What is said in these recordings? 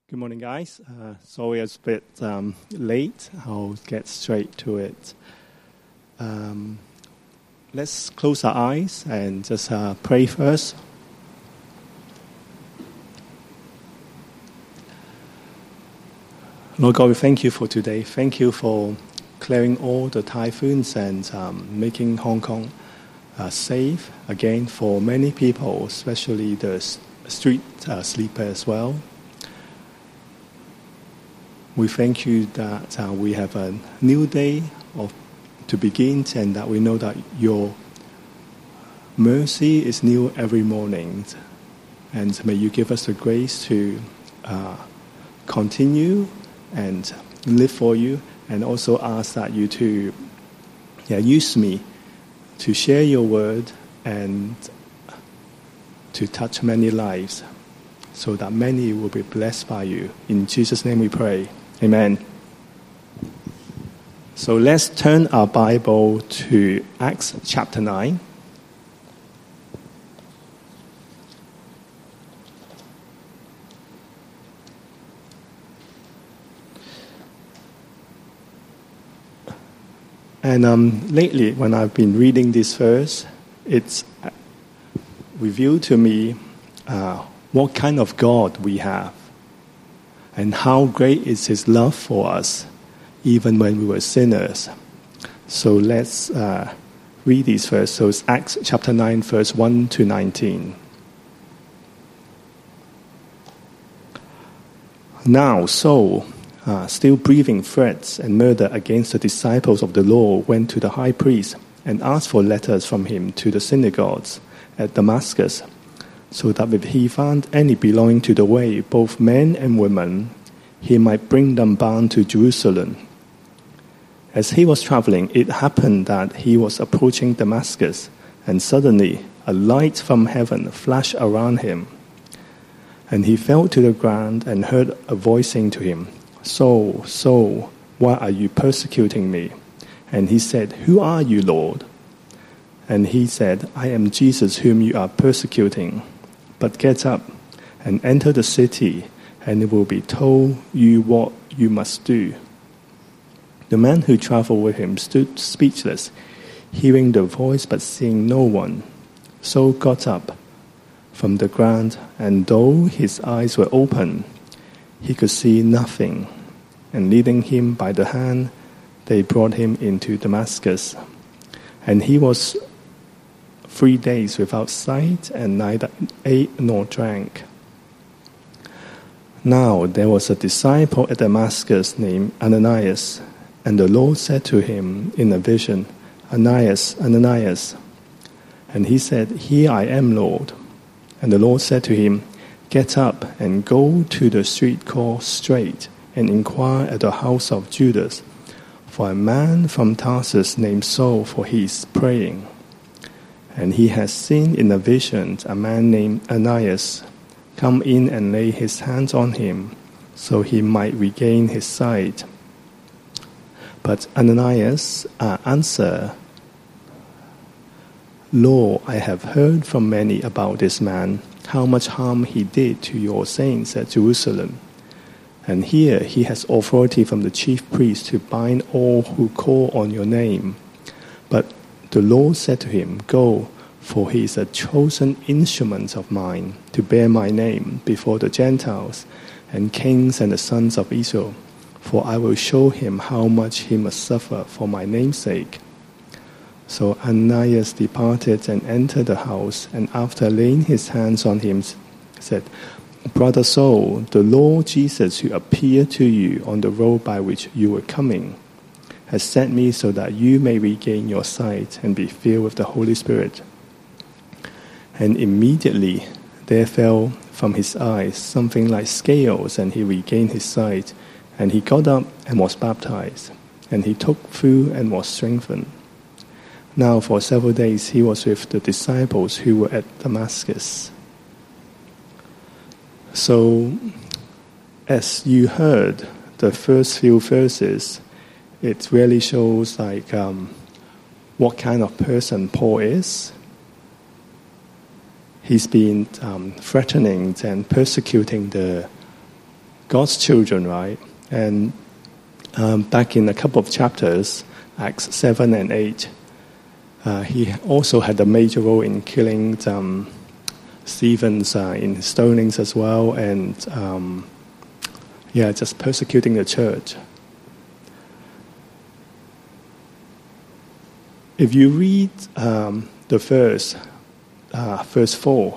Good morning, guys. Sorry it's a bit late. I'll get straight to it. Let's close our eyes and just pray first. Lord God, we thank you for today. Thank you for clearing all the typhoons and making Hong Kong safe again for many people, especially the street sleeper as well. We thank you that we have a new day to begin, and that we know that your mercy is new every morning. And may you give us the grace to continue and live for you, and also ask that you to use me to share your word and to touch many lives so that many will be blessed by you. In Jesus' name we pray. Amen. So let's turn our Bible to Acts chapter 9. And lately, when I've been reading this verse, it's revealed to me what kind of God we have, and how great is His love for us, even when we were sinners. So let's read this verse. So it's Acts chapter 9, verse 1 to 19. Now Saul, still breathing threats and murder against the disciples of the law, went to the high priest and asked for letters from him to the synagogues at Damascus, so that if he found any belonging to the way, both men and women, he might bring them bound to Jerusalem. As he was traveling, it happened that he was approaching Damascus, and suddenly a light from heaven flashed around him. And he fell to the ground and heard a voice saying to him, "Saul, Saul, why are you persecuting me?" And he said, "Who are you, Lord?" And he said, "I am Jesus whom you are persecuting. But get up and enter the city, and it will be told you what you must do." The man who traveled with him stood speechless, hearing the voice but seeing no one. Saul got up from the ground, and though his eyes were open, he could see nothing. And leading him by the hand, they brought him into Damascus. And he was 3 days without sight, and neither ate nor drank. Now there was a disciple at Damascus named Ananias, and the Lord said to him in a vision, "Ananias, Ananias." And he said, "Here I am, Lord." And the Lord said to him, "Get up and go to the street called Straight, and inquire at the house of Judas for a man from Tarsus named Saul, for he is praying. And he has seen in a vision a man named Ananias come in and lay his hands on him, so he might regain his sight." But Ananias answered, "Lord, I have heard from many about this man, how much harm he did to your saints at Jerusalem. And here he has authority from the chief priest to bind all who call on your name." But the Lord said to him, "Go, for he is a chosen instrument of mine to bear my name before the Gentiles and kings and the sons of Israel. For I will show him how much he must suffer for my name's sake." So Ananias departed and entered the house, and after laying his hands on him, said, "Brother Saul, the Lord Jesus, who appeared to you on the road by which you were coming, has sent me so that you may regain your sight and be filled with the Holy Spirit." And immediately there fell from his eyes something like scales, and he regained his sight, and he got up and was baptized, and he took food and was strengthened. Now for several days he was with the disciples who were at Damascus. So, as you heard the first few verses, it really shows what kind of person Paul is. He's been threatening and persecuting the God's children, right? And back in a couple of chapters, Acts 7 and 8, he also had a major role in killing Stephen's in stonings as well, and just persecuting the church. If you read the verse 4,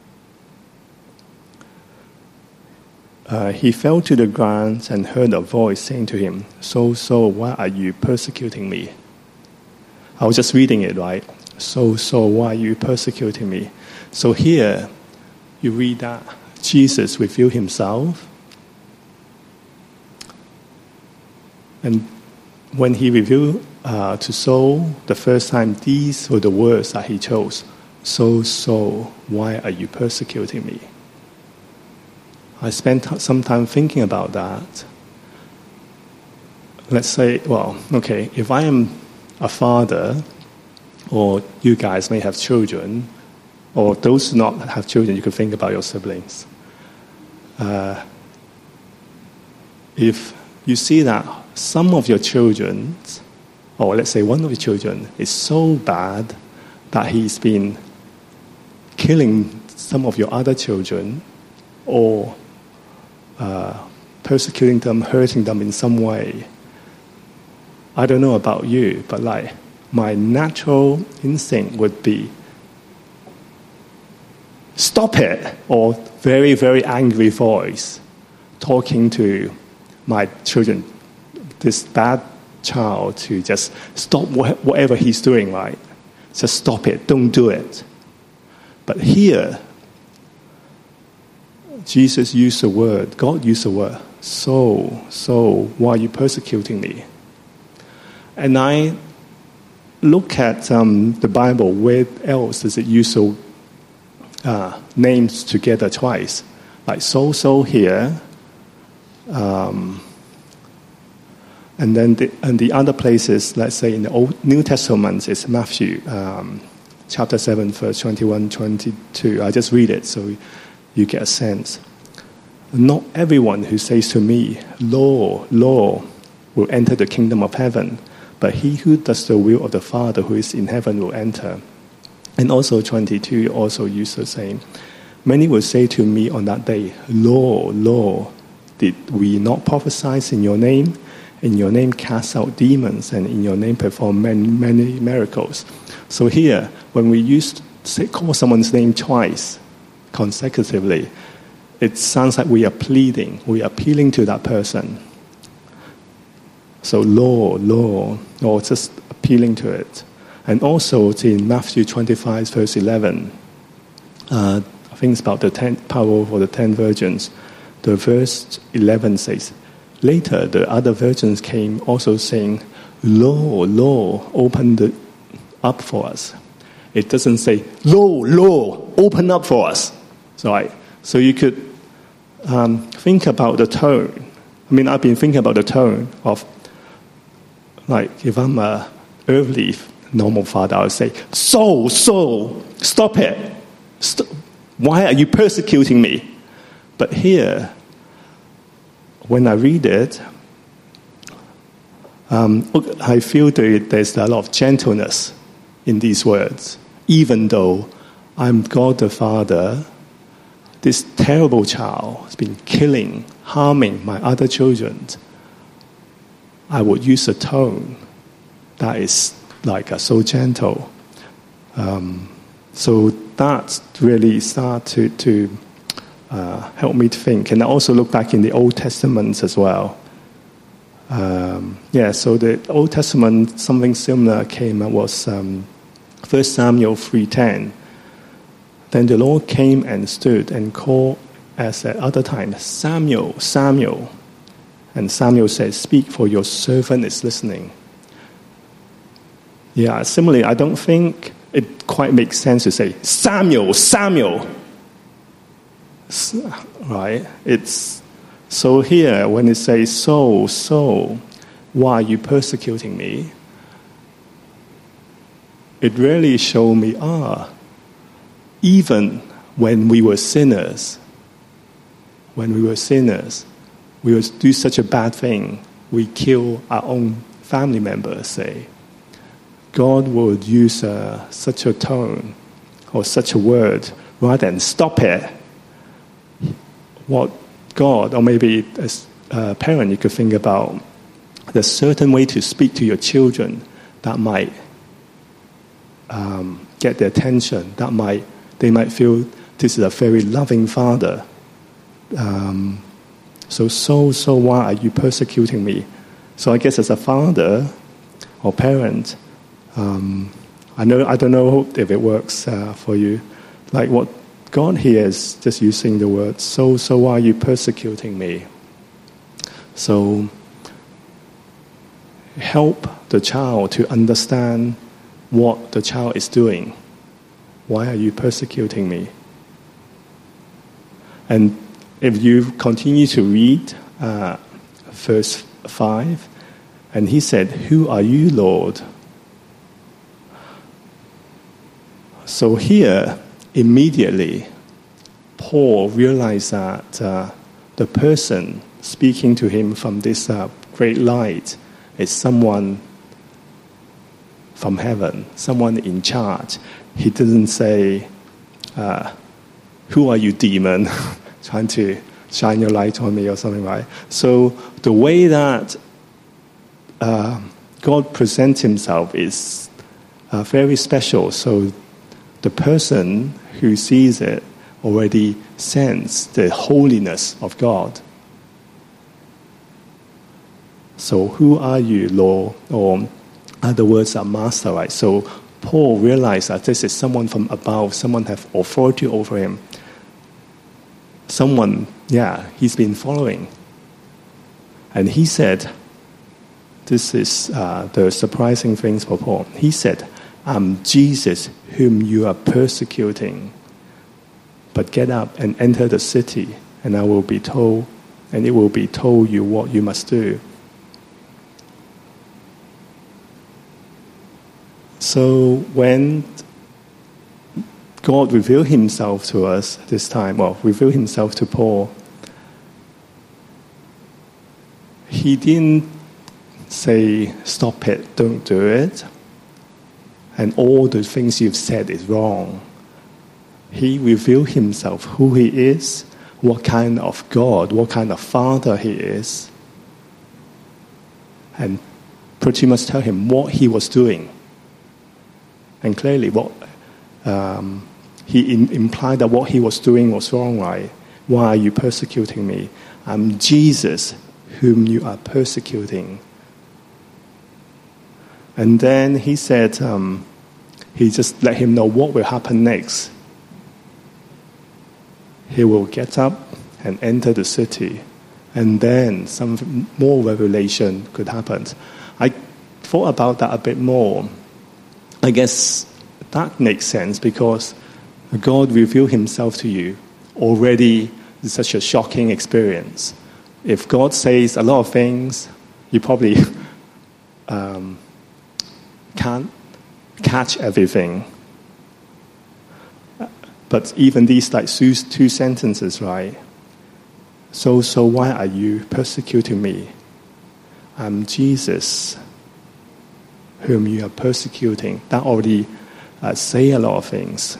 he fell to the ground and heard a voice saying to him, Saul, why are you persecuting me? I was just reading it, right? Saul, why are you persecuting me? So here, you read that Jesus revealed himself. And when he revealed to Saul the first time, these were the words that he chose. Saul, why are you persecuting me? I spent some time thinking about that. Let's say, if I am a father, or you guys may have children, or those who not have children, you could think about your siblings. If you see that some of your children, or let's say one of your children, is so bad that he's been killing some of your other children, or persecuting them, hurting them in some way, I don't know about you, but my natural instinct would be, stop it, or very, very angry voice talking to my children, this bad child, to just stop whatever he's doing, right? Just stop it, don't do it. But here, Jesus used the word, God used the word, Saul, why are you persecuting me? And I look at the Bible, where else does it use names together twice? Like Saul here, and then the other places, let's say in the New Testament, is Matthew chapter 7, verse 21, 22. I just read it so you get a sense. Not everyone who says to me, Lord, Lord, will enter the kingdom of heaven, but he who does the will of the Father who is in heaven will enter. And also 22 also used the same. Many will say to me on that day, Lord, Lord, did we not prophesy in your name? In your name cast out demons, and in your name perform many miracles. So here, when we call someone's name twice consecutively, it sounds like we are pleading, we are appealing to that person. So Lord, Lord, or just appealing to it. And also it's in Matthew 25, verse 11. I think it's about the power for the 10 virgins. The verse 11 says, later the other virgins came also saying, Lord, Lord, open up for us. It doesn't say, Lord, Lord, open up for us. So you could think about the tone. I mean, I've been thinking about the tone of, if I'm an earthly normal father, I would say, Saul, stop it. Why are you persecuting me? But here, when I read it, I feel there's a lot of gentleness in these words. Even though I'm God the Father, this terrible child has been killing, harming my other children, I would use a tone that is so gentle. So that really started to help me to think. And I also look back in the Old Testament as well. So the Old Testament, something similar came up was 1 Samuel 3:10. Then the Lord came and stood and called as at other times, Samuel, Samuel. And Samuel said, speak, for your servant is listening. Yeah, similarly, I don't think it quite makes sense to say, Samuel, Samuel. Right? It's so here, when it says, Saul, why are you persecuting me? It really showed me, even when we were sinners, we will do such a bad thing, we kill our own family members, say, God would use such a tone or such a word rather than stop it. What God, or maybe as a parent, you could think about there's a certain way to speak to your children that might get their attention, they might feel this is a very loving father. So why are you persecuting me? So I guess as a father or parent, I don't know if it works for you. Like what God here is just using the word, so why are you persecuting me? So help the child to understand what the child is doing. Why are you persecuting me? And if you continue to read verse 5, and he said, "Who are you, Lord?" So here, immediately, Paul realized that the person speaking to him from this great light is someone from heaven, someone in charge. He didn't say, "Who are you, demon?" trying to shine your light on me or something, right? So the way that God presents himself is very special. So the person who sees it already senses the holiness of God. So who are you, Lord? Or other words are master, right? So Paul realized that this is someone from above, someone have authority over him. Someone, he's been following. And he said, this is the surprising things for Paul. He said, "I'm Jesus whom you are persecuting. But get up and enter the city, and it will be told you what you must do." So when God revealed himself to us this time, revealed himself to Paul, he didn't say, "Stop it, don't do it," and all the things you've said is wrong. He revealed himself, who he is, what kind of God, what kind of father he is, and pretty much tell him what he was doing. And clearly, he implied that what he was doing was wrong, right? "Why are you persecuting me? I'm Jesus whom you are persecuting." And then he said, he just let him know what will happen next. He will get up and enter the city, and then some more revelation could happen. I thought about that a bit more. I guess that makes sense because God revealed himself to you already. It's such a shocking experience. If God says a lot of things, you probably can't catch everything. But even these two sentences, right? So why are you persecuting me? I'm Jesus whom you are persecuting. That already say a lot of things.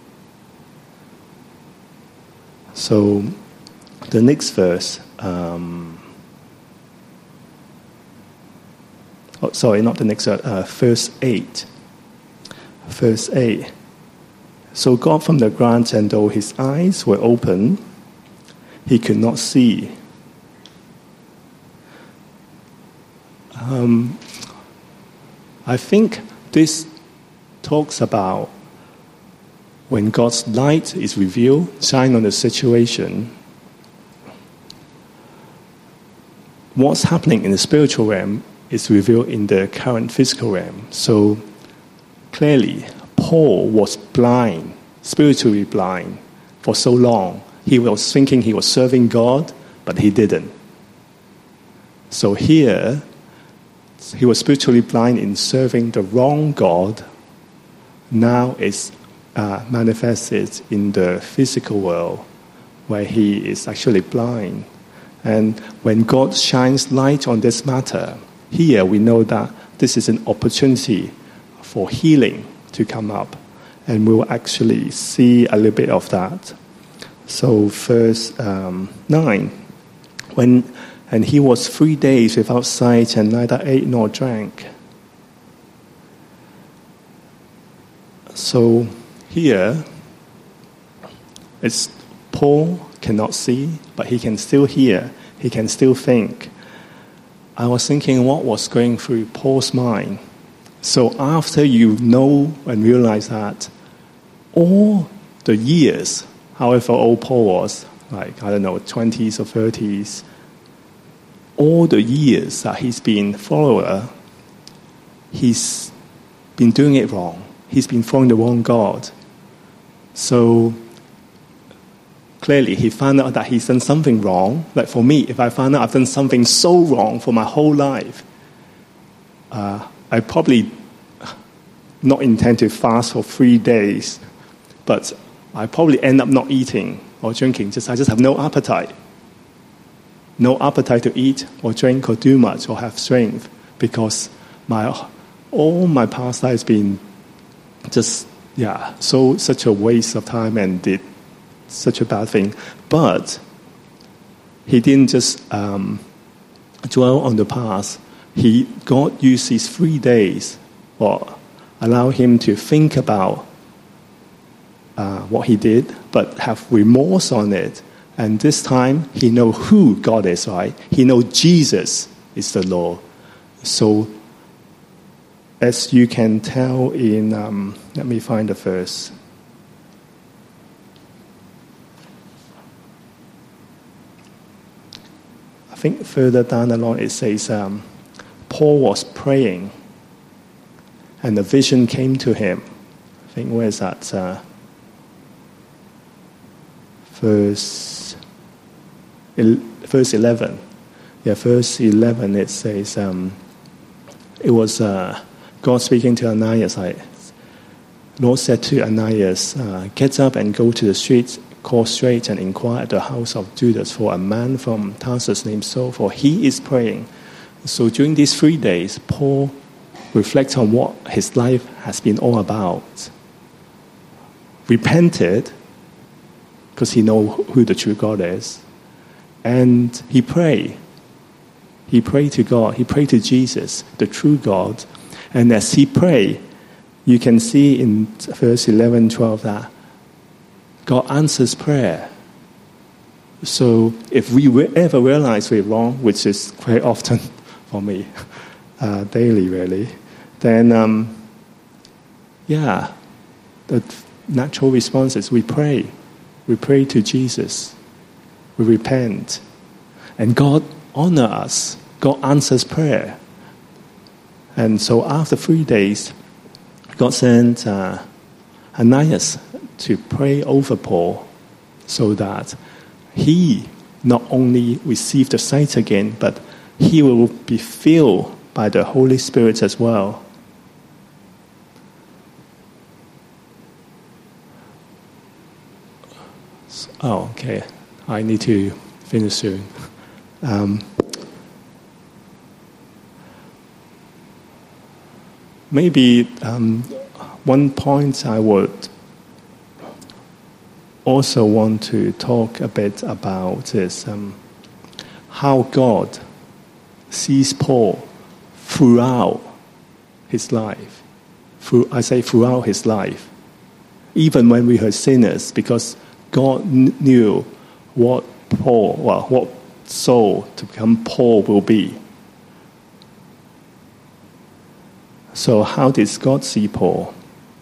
So the next verse, not the next verse, verse 8. Verse 8. So God from the ground, and though his eyes were open, he could not see. I think this talks about when God's light is revealed, shine on the situation, what's happening in the spiritual realm is revealed in the current physical realm. So clearly, Paul was blind, spiritually blind, for so long. He was thinking he was serving God, but he didn't. So here, he was spiritually blind in serving the wrong God. Now it's manifested in the physical world, where he is actually blind. And when God shines light on this matter, here we know that this is an opportunity for healing to come up. And we'll actually see a little bit of that. So verse 9, and he was 3 days without sight and neither ate nor drank. So here, it's Paul cannot see, but he can still hear. He can still think. I was thinking what was going through Paul's mind. So after you know and realize that all the years, however old Paul was, like, 20s or 30s, all the years that he's been a follower, he's been doing it wrong. He's been following the wrong God. So clearly he found out that he's done something wrong. Like for me, if I found out I've done something so wrong for my whole life, I probably not intend to fast for 3 days, but I probably end up not eating or drinking. I just have no appetite. No appetite to eat or drink or do much or have strength, because all my past life has been such a waste of time and did such a bad thing. But he didn't just dwell on the past. God used these 3 days, or allow him to think about what he did, but have remorse on it. And this time, he knows who God is, right? He knows Jesus is the Lord. So, as you can tell in, let me find the verse. I think further down along it says, Paul was praying, and a vision came to him. I think, where is that? Verse 11. Yeah, verse 11, it says, it was God speaking to Ananias. Lord said to Ananias, get up and go to the streets, call straight and inquire at the house of Judas for a man from Tarsus named Saul, for he is praying. So during these 3 days, Paul reflects on what his life has been all about. Repented, because he knows who the true God is. And he prayed. He prayed to God. He prayed to Jesus, the true God. And as he prayed, you can see in verse 11, 12 that God answers prayer. So if we ever realize we're wrong, which is quite often for me, daily really, then the natural response is we pray. We pray to Jesus. We repent. And God honors us. God answers prayer. And so after 3 days, God sent Ananias to pray over Paul so that he not only received the sight again, but he will be filled by the Holy Spirit as well. Oh, okay. I need to finish soon. Maybe one point I would also want to talk a bit about is how God sees Paul throughout his life. Throughout his life. Even when we were sinners, because God knew what Saul to become Paul will be. So how did God see Paul?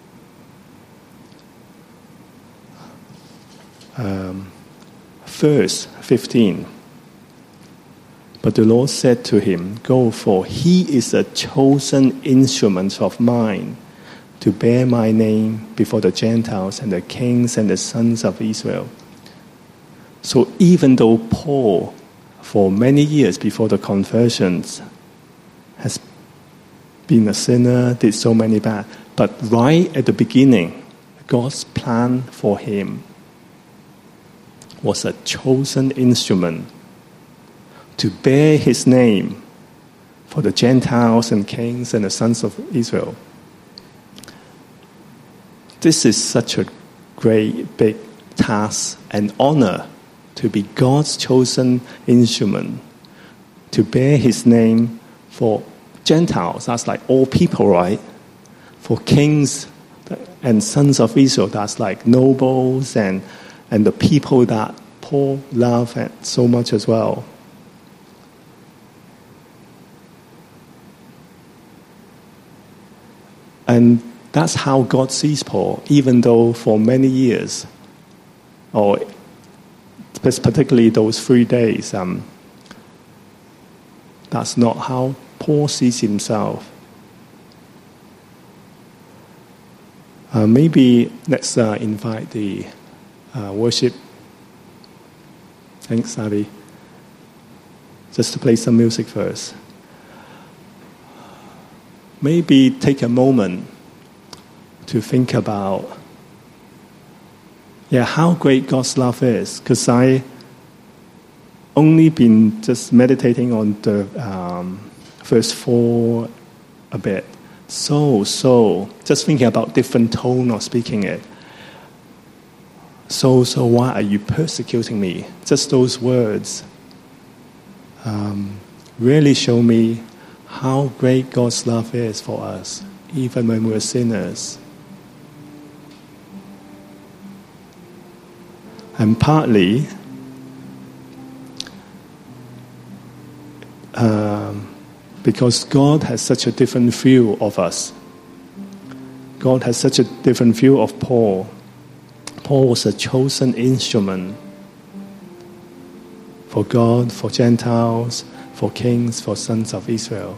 Verse 15. But the Lord said to him, go, for he is a chosen instrument of mine to bear my name before the Gentiles and the kings and the sons of Israel. So even though Paul, for many years before the conversions, has been a sinner, did so many bad, but right at the beginning, God's plan for him was a chosen instrument to bear his name for the Gentiles and kings and the sons of Israel. This is such a great, big task and honor to be God's chosen instrument, to bear his name for Gentiles, that's like all people, right? For kings and sons of Israel, that's like nobles and the people that Paul loved so much as well. And that's how God sees Paul, even though for many years, or particularly those 3 days, that's not how Paul sees himself. Maybe let's invite the worship. Thanks, Abby. Just to play some music first. Maybe take a moment to think about, how great God's love is. Because I only been just meditating on the verse 4 a bit. So, just thinking about different tone of speaking it. So, why are you persecuting me? Just those words really show me how great God's love is for us, even when we're sinners. And partly, because God has such a different view of us. God has such a different view of Paul. Paul was a chosen instrument for God, for Gentiles, for kings, for sons of Israel.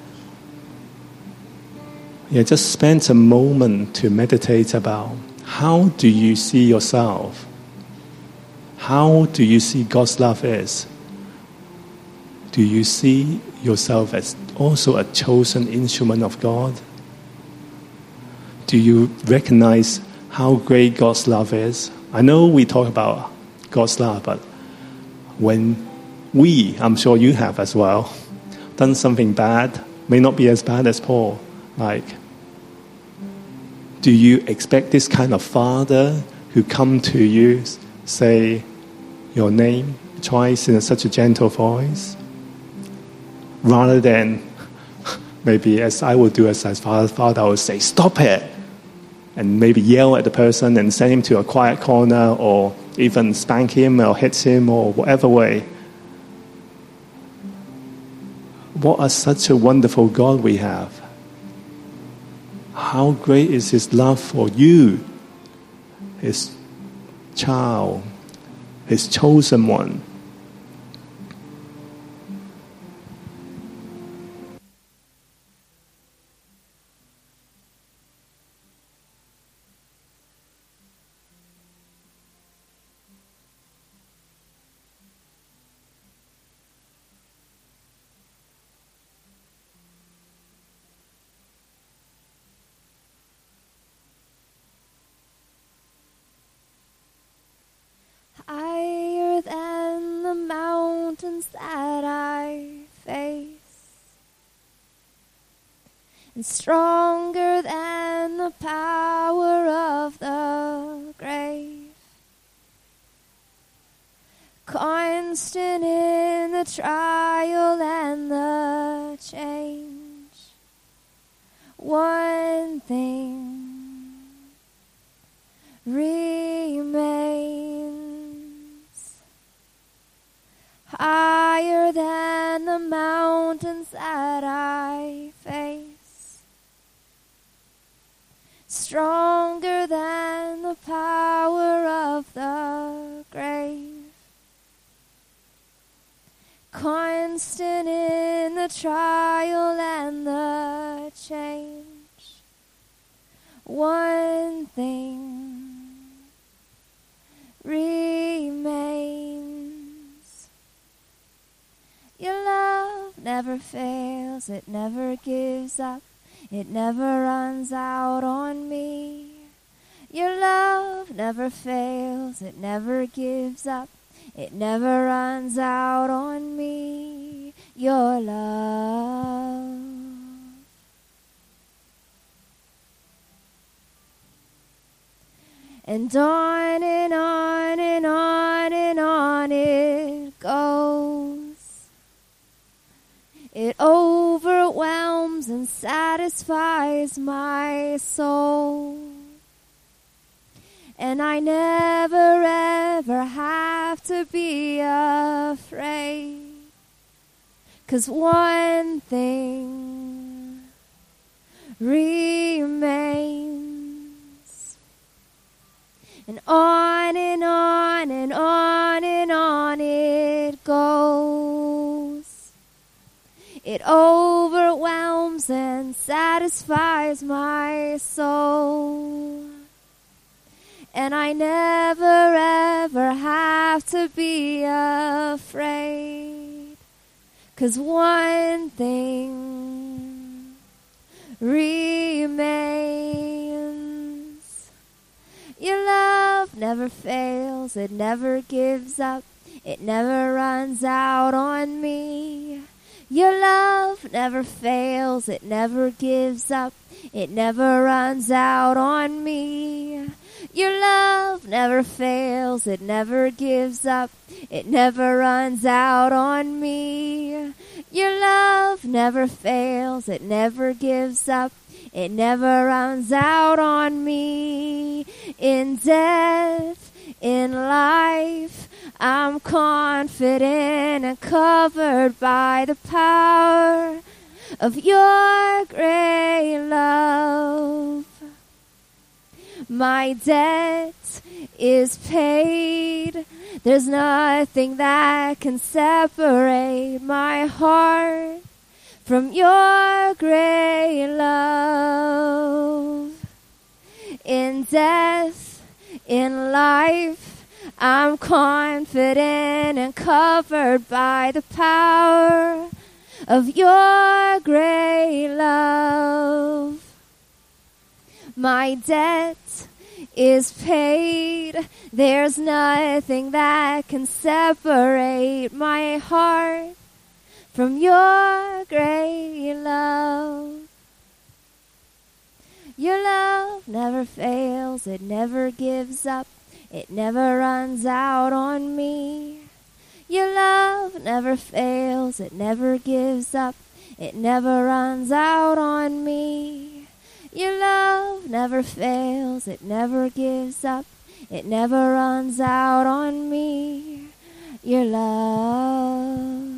Just spend a moment to meditate about how do you see yourself? How do you see God's love is? Do you see yourself as also a chosen instrument of God? Do you recognize how great God's love is? I know we talk about God's love, but when I'm sure you have as well, done something bad, may not be as bad as Paul, do you expect this kind of father who come to you, say your name twice in such a gentle voice? Rather than, maybe as I would do as father, I would say, stop it! And maybe yell at the person and send him to a quiet corner, or even spank him or hit him or whatever way. What a such a wonderful God we have. How great is his love for you, his child, his chosen one. Higher than the mountains that I face, and stronger than the power of the grave, constant in the trial and the change. One thing remains. Higher than the mountains that I face, stronger than the power of the grave, constant in the trial and the change. One thing remains. Your love never fails, it never gives up, it never runs out on me. Your love never fails, it never gives up, it never runs out on me. your love. And on and on and on and on it goes. It overwhelms and satisfies my soul. And I never ever have to be afraid. 'Cause one thing remains. And on and on and on and on it goes. It overwhelms and satisfies my soul. And I never ever have to be afraid. 'Cause one thing remains. Your love never fails, it never gives up, it never runs out on me. Your love never fails, it never gives up, it never runs out on me. Your love never fails, it never gives up, it never runs out on me. Your love never fails, it never gives up, it never runs out on me. In death, in life, I'm confident and covered by the power of your great love. My debt is paid. There's nothing that can separate my heart from your great love. In death, in life, I'm confident and covered by the power of your great love. My debt is paid. There's nothing that can separate my heart from your great love. Your love never fails, it never gives up, it never runs out on me. Your love never fails, it never gives up, it never runs out on me. Your love never fails, it never gives up, it never runs out on me. Your love.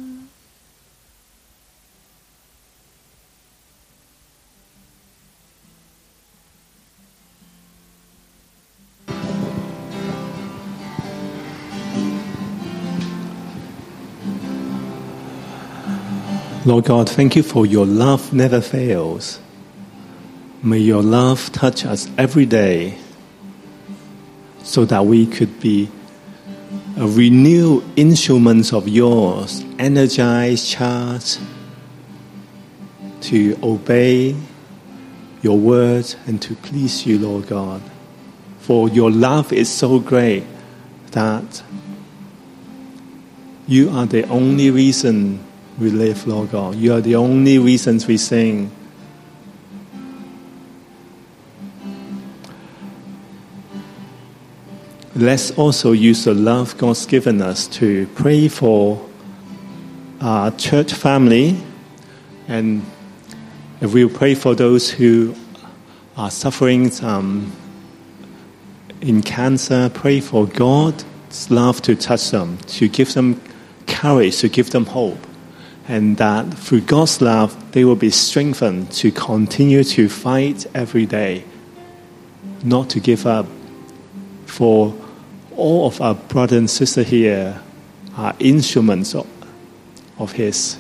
Lord God, thank you for your love never fails. May your love touch us every day so that we could be a renewed instruments of yours, energized, charged to obey your word and to please you, Lord God. For your love is so great that you are the only reason we live, Lord God. You are the only reasons we sing. Let's also use the love God's given us to pray for our church family, and if we pray for those who are suffering in cancer, pray for God's love to touch them, to give them courage, to give them hope, and that through God's love they will be strengthened to continue to fight every day, not to give up. For all of our brothers and sisters here are instruments of His.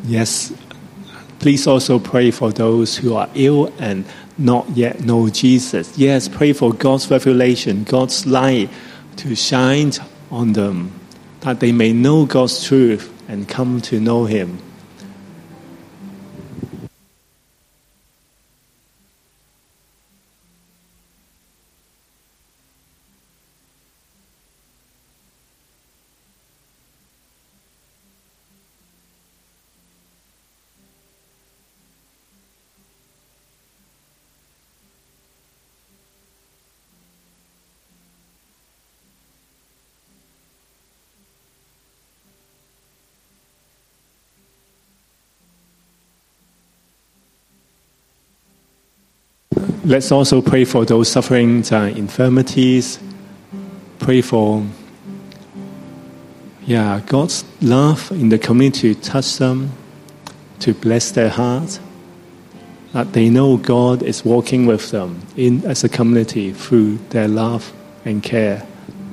Yes, please also pray for those who are ill and not yet know Jesus. Yes, pray for God's revelation, God's light to shine on them, that they may know God's truth and come to know Him. Let's also pray for those suffering infirmities. Pray for God's love in the community to touch them, to bless their hearts, that they know God is walking with them as a community through their love and care.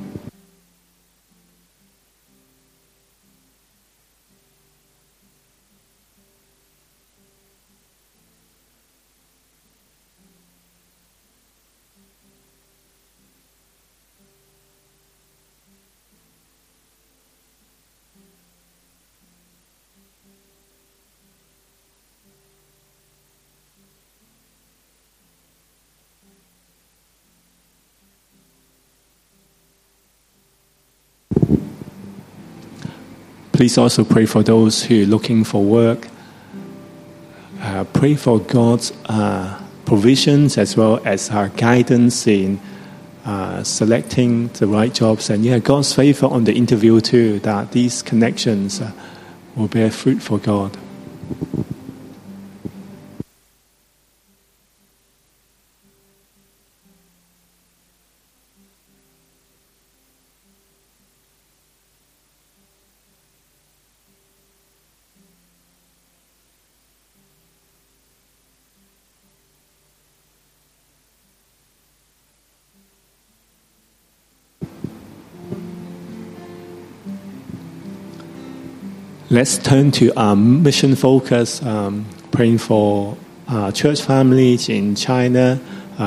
Please also pray for those who are looking for work. Pray for God's provisions as well as our guidance in selecting the right jobs. And God's favor on the interview too, that these connections will bear fruit for God. Let's turn to our mission focus, praying for church families in China,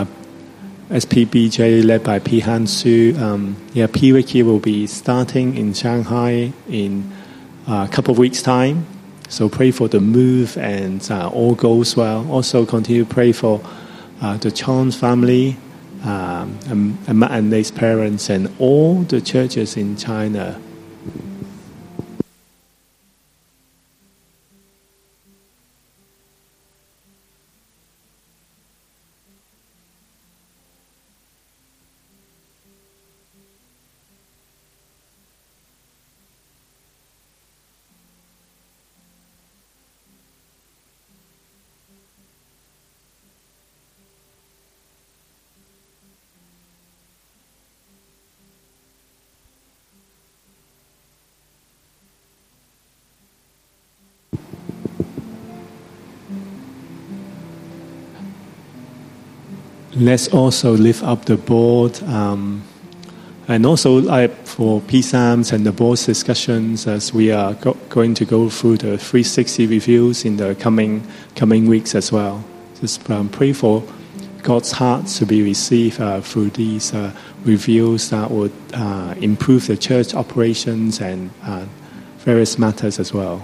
SPBJ led by P. Han Su. PWiki will be starting in Shanghai in a couple of weeks' time. So pray for the move and all goes well. Also continue to pray for the Chong family, and Matt and Lei's parents, and all the churches in China. Let's also lift up the board, and also for PSAMs and the board's discussions as we are going to go through the 360 reviews in the coming weeks as well. Just pray for God's heart to be received through these reviews that would improve the church operations and various matters as well.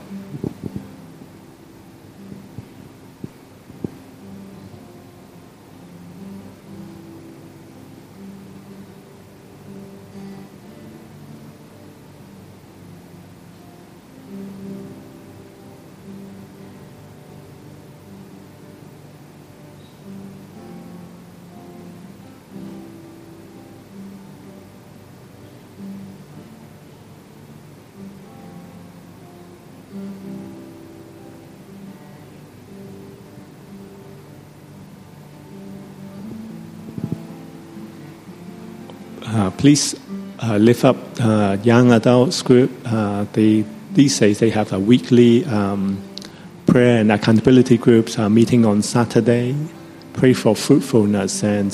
Please lift up young adults group. These days they have a weekly prayer and accountability groups meeting on Saturday. Pray for fruitfulness and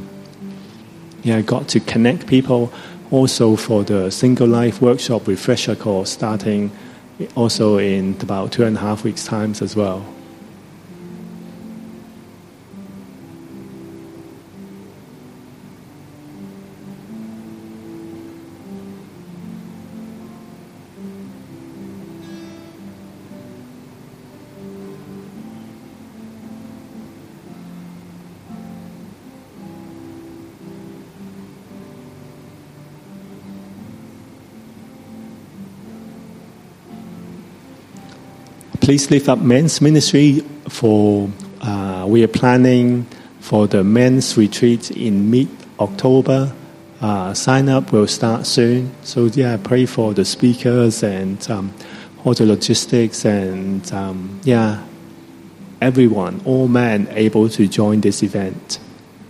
God to connect people. Also for the Single Life Workshop Refresher course starting also in about 2.5 weeks' time as well. Please lift up men's ministry for we are planning for the men's retreat in mid-October. Sign up will start soon. So pray for the speakers and all the logistics and everyone, all men able to join this event.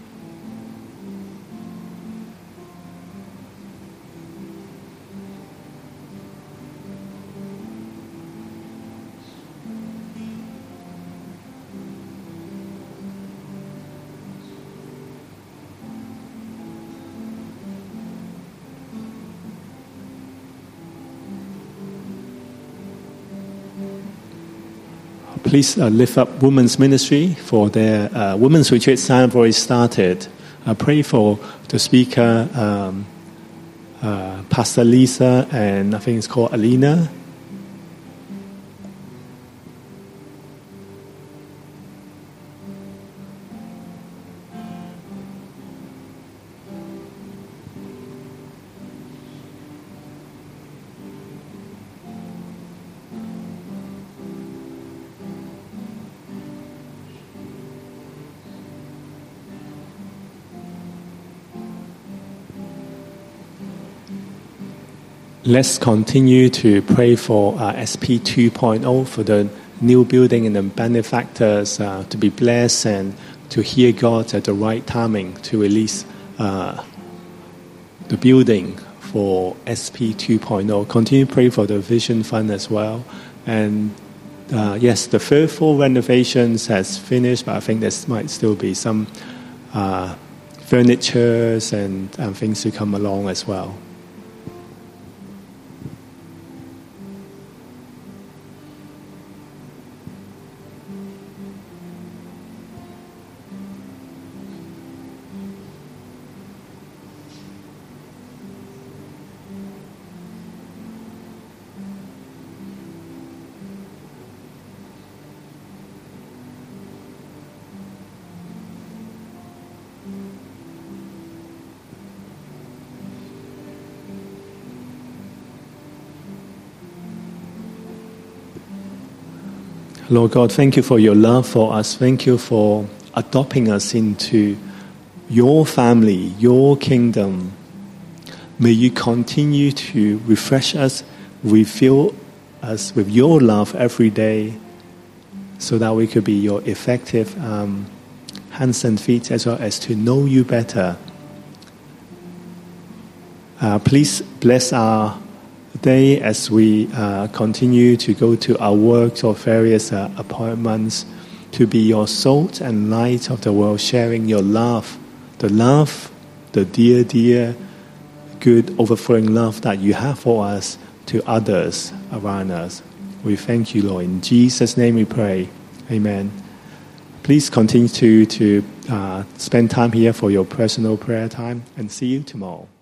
Please lift up women's ministry for their women's retreat. Sign up already started. Pray for the speaker, Pastor Lisa, and I think it's called Alina. Let's continue to pray for SP 2.0 for the new building and the benefactors to be blessed and to hear God at the right timing to release the building for SP 2.0. Continue to pray for the Vision Fund as well. And yes, the third floor renovations has finished, but I think there might still be some furnitures and things to come along as well. Lord God, thank you for your love for us. Thank you for adopting us into your family, your kingdom. May you continue to refresh us, refill us with your love every day so that we could be your effective hands and feet as well as to know you better. Please bless our day as we continue to go to our work or various appointments to be your salt and light of the world, sharing your love, the dear, good, overflowing love that you have for us to others around us. We thank you, Lord. In Jesus' name we pray. Amen. Please continue to spend time here for your personal prayer time and see you tomorrow.